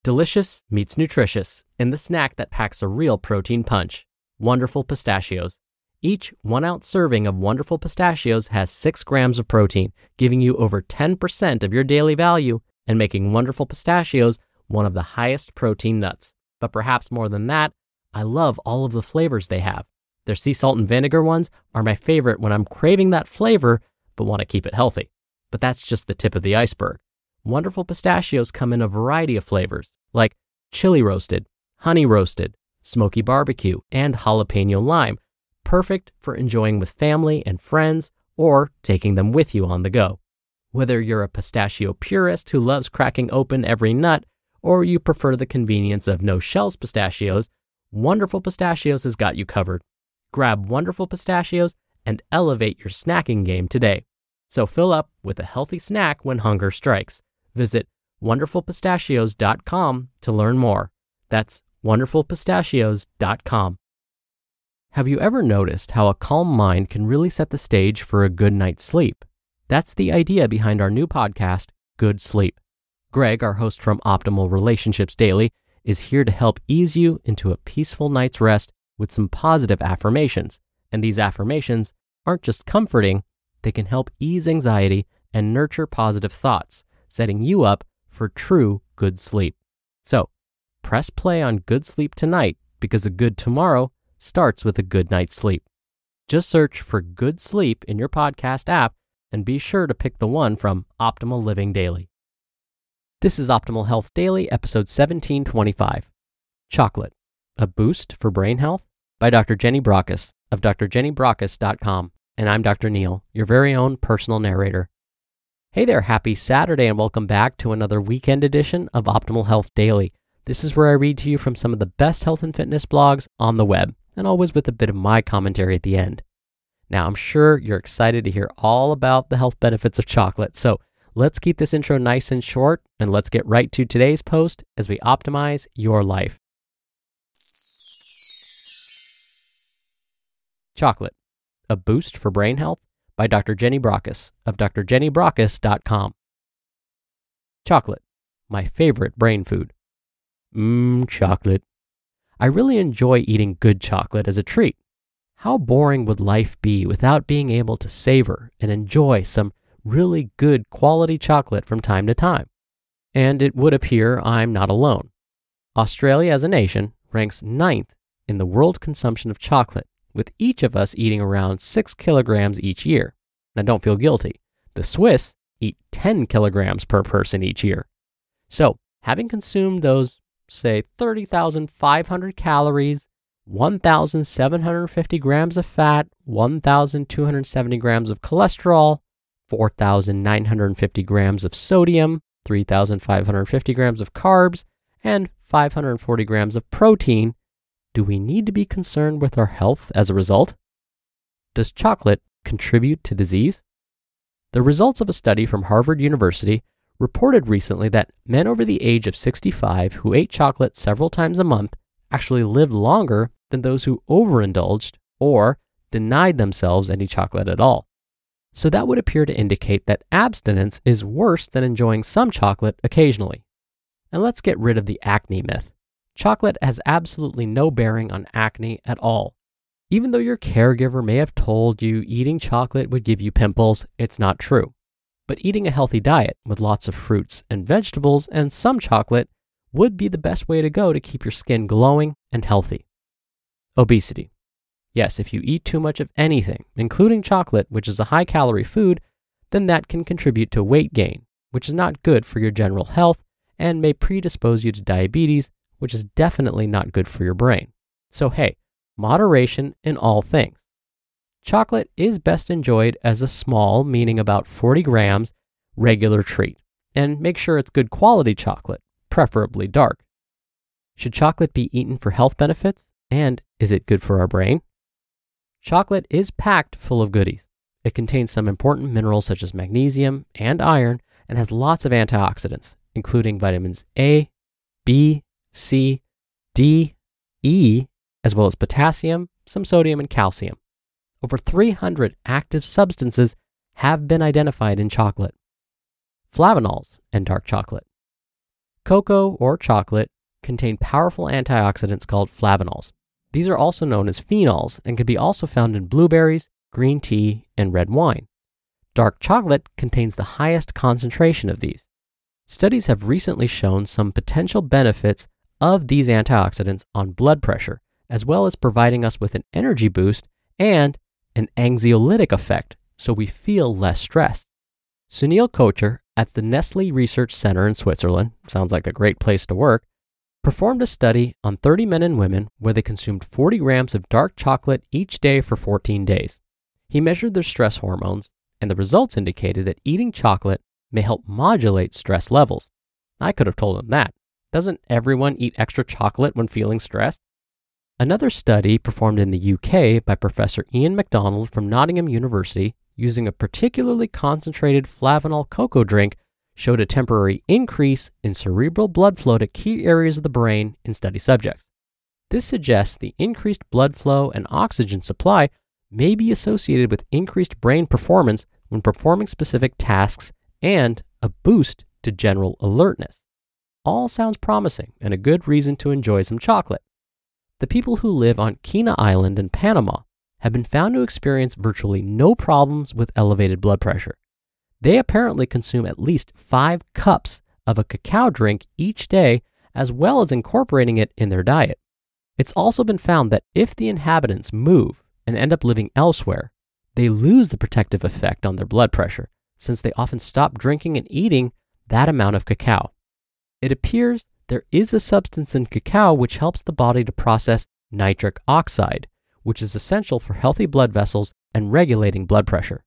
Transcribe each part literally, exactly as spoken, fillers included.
Delicious meets nutritious in the snack that packs a real protein punch. Wonderful Pistachios. Each one-ounce serving of Wonderful Pistachios has six grams of protein, giving you over ten percent of your daily value and making Wonderful Pistachios one of the highest protein nuts. But perhaps more than that, I love all of the flavors they have. Their sea salt and vinegar ones are my favorite when I'm craving that flavor but want to keep it healthy. But that's just the tip of the iceberg. Wonderful Pistachios come in a variety of flavors, like chili roasted, honey roasted, smoky barbecue, and jalapeno lime, perfect for enjoying with family and friends or taking them with you on the go. Whether you're a pistachio purist who loves cracking open every nut, or you prefer the convenience of no-shells pistachios, Wonderful Pistachios has got you covered. Grab Wonderful Pistachios and elevate your snacking game today. So fill up with a healthy snack when hunger strikes. Visit wonderful pistachios dot com to learn more. That's wonderful pistachios dot com. Have you ever noticed how a calm mind can really set the stage for a good night's sleep? That's the idea behind our new podcast, Good Sleep. Greg, our host from Optimal Relationships Daily, is here to help ease you into a peaceful night's rest with some positive affirmations. And these affirmations aren't just comforting, they can help ease anxiety and nurture positive thoughts, setting you up for true good sleep. So, press play on Good Sleep tonight because a good tomorrow starts with a good night's sleep. Just search for Good Sleep in your podcast app and be sure to pick the one from Optimal Living Daily. This is Optimal Health Daily, episode seventeen twenty-five. Chocolate, a boost for brain health? By Doctor Jenny Brockis of d r jenny brockis dot com. And I'm Doctor Neil, your very own personal narrator. Hey there, happy Saturday and welcome back to another weekend edition of Optimal Health Daily. This is where I read to you from some of the best health and fitness blogs on the web, and always with a bit of my commentary at the end. Now, I'm sure you're excited to hear all about the health benefits of chocolate, so let's keep this intro nice and short, and let's get right to today's post as we optimize your life. Chocolate, a boost for brain health? By Doctor Jenny Brockis of d r jenny brockis dot com. Chocolate, my favorite brain food. Mmm, chocolate. I really enjoy eating good chocolate as a treat. How boring would life be without being able to savor and enjoy some really good quality chocolate from time to time? And it would appear I'm not alone. Australia as a nation ranks ninth in the world consumption of chocolate, with each of us eating around six kilograms each year. Now don't feel guilty. The Swiss eat ten kilograms per person each year. So, having consumed those, say, thirty thousand five hundred calories, one thousand seven hundred fifty grams of fat, one thousand two hundred seventy grams of cholesterol, four thousand nine hundred fifty grams of sodium, three thousand five hundred fifty grams of carbs, and five hundred forty grams of protein, do we need to be concerned with our health as a result? Does chocolate contribute to disease? The results of a study from Harvard University reported recently that men over the age of sixty-five who ate chocolate several times a month actually lived longer than those who overindulged or denied themselves any chocolate at all. So that would appear to indicate that abstinence is worse than enjoying some chocolate occasionally. And let's get rid of the acne myth. Chocolate has absolutely no bearing on acne at all. Even though your caregiver may have told you eating chocolate would give you pimples, it's not true. But eating a healthy diet with lots of fruits and vegetables and some chocolate would be the best way to go to keep your skin glowing and healthy. Obesity. Yes, if you eat too much of anything, including chocolate, which is a high-calorie food, then that can contribute to weight gain, which is not good for your general health and may predispose you to diabetes, which is definitely not good for your brain. So hey, moderation in all things. Chocolate is best enjoyed as a small, meaning about forty grams, regular treat. And make sure it's good quality chocolate, preferably dark. Should chocolate be eaten for health benefits? And is it good for our brain? Chocolate is packed full of goodies. It contains some important minerals such as magnesium and iron and has lots of antioxidants, including vitamins A, B, C, D, E, as well as potassium, some sodium, and calcium. Over three hundred active substances have been identified in chocolate. Flavonols and dark chocolate. Cocoa or chocolate contain powerful antioxidants called flavonols. These are also known as phenols and can be also found in blueberries, green tea, and red wine. Dark chocolate contains the highest concentration of these. Studies have recently shown some potential benefits of these antioxidants on blood pressure, as well as providing us with an energy boost and an anxiolytic effect, so we feel less stressed. Sunil Kochhar at the Nestle Research Center in Switzerland, sounds like a great place to work, performed a study on thirty men and women where they consumed forty grams of dark chocolate each day for fourteen days. He measured their stress hormones, and the results indicated that eating chocolate may help modulate stress levels. I could have told him that. Doesn't everyone eat extra chocolate when feeling stressed? Another study performed in the U K by Professor Ian MacDonald from Nottingham University using a particularly concentrated flavanol cocoa drink showed a temporary increase in cerebral blood flow to key areas of the brain in study subjects. This suggests the increased blood flow and oxygen supply may be associated with increased brain performance when performing specific tasks and a boost to general alertness. All sounds promising and a good reason to enjoy some chocolate. The people who live on Kena Island in Panama have been found to experience virtually no problems with elevated blood pressure. They apparently consume at least five cups of a cacao drink each day, as well as incorporating it in their diet. It's also been found that if the inhabitants move and end up living elsewhere, they lose the protective effect on their blood pressure, since they often stop drinking and eating that amount of cacao. It appears there is a substance in cacao which helps the body to process nitric oxide, which is essential for healthy blood vessels and regulating blood pressure.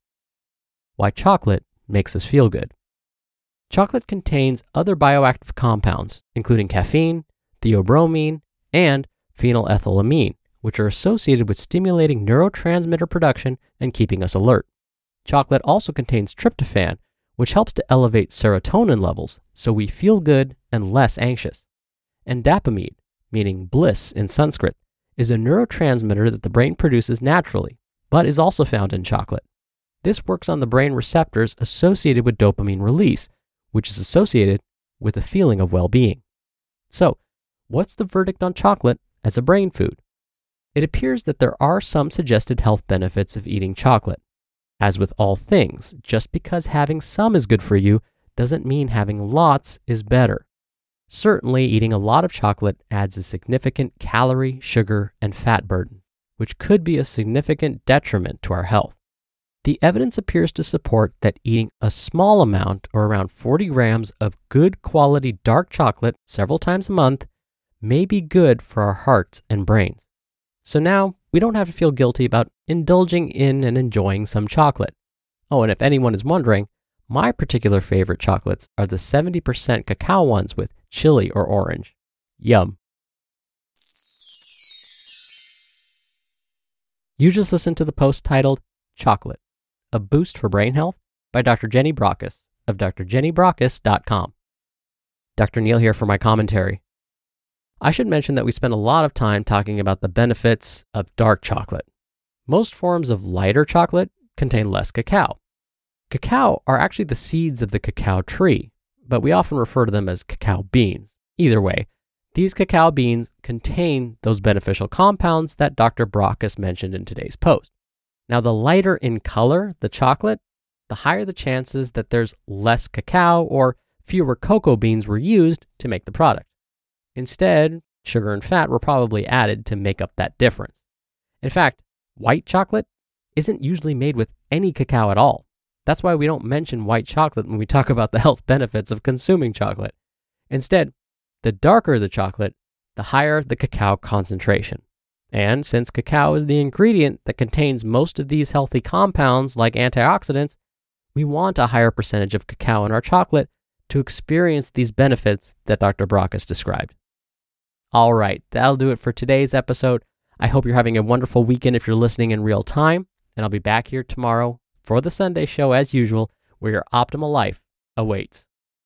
Why chocolate makes us feel good. Chocolate contains other bioactive compounds, including caffeine, theobromine, and phenylethylamine, which are associated with stimulating neurotransmitter production and keeping us alert. Chocolate also contains tryptophan, which helps to elevate serotonin levels so we feel good and less anxious. And dopamine, meaning bliss in Sanskrit, is a neurotransmitter that the brain produces naturally, but is also found in chocolate. This works on the brain receptors associated with dopamine release, which is associated with a feeling of well-being. So, what's the verdict on chocolate as a brain food? It appears that there are some suggested health benefits of eating chocolate. As with all things, just because having some is good for you doesn't mean having lots is better. Certainly, eating a lot of chocolate adds a significant calorie, sugar, and fat burden, which could be a significant detriment to our health. The evidence appears to support that eating a small amount, or around forty grams of good quality dark chocolate several times a month, may be good for our hearts and brains. So now, we don't have to feel guilty about indulging in and enjoying some chocolate. Oh, and if anyone is wondering, my particular favorite chocolates are the seventy percent cacao ones with chili or orange. Yum. You just listened to the post titled Chocolate, a Boost for Brain Health by Doctor Jenny Brockis of D R jenny brockis dot com. Doctor Neil here for my commentary. I should mention that we spend a lot of time talking about the benefits of dark chocolate. Most forms of lighter chocolate contain less cacao. Cacao are actually the seeds of the cacao tree, but we often refer to them as cacao beans. Either way, these cacao beans contain those beneficial compounds that Doctor Brockis mentioned in today's post. Now, the lighter in color the chocolate, the higher the chances that there's less cacao or fewer cocoa beans were used to make the product. Instead, sugar and fat were probably added to make up that difference. In fact, white chocolate isn't usually made with any cacao at all. That's why we don't mention white chocolate when we talk about the health benefits of consuming chocolate. Instead, the darker the chocolate, the higher the cacao concentration. And since cacao is the ingredient that contains most of these healthy compounds like antioxidants, we want a higher percentage of cacao in our chocolate to experience these benefits that Doctor Brockis described. All right, that'll do it for today's episode. I hope you're having a wonderful weekend if you're listening in real time, and I'll be back here tomorrow for the Sunday show as usual, where your optimal life awaits.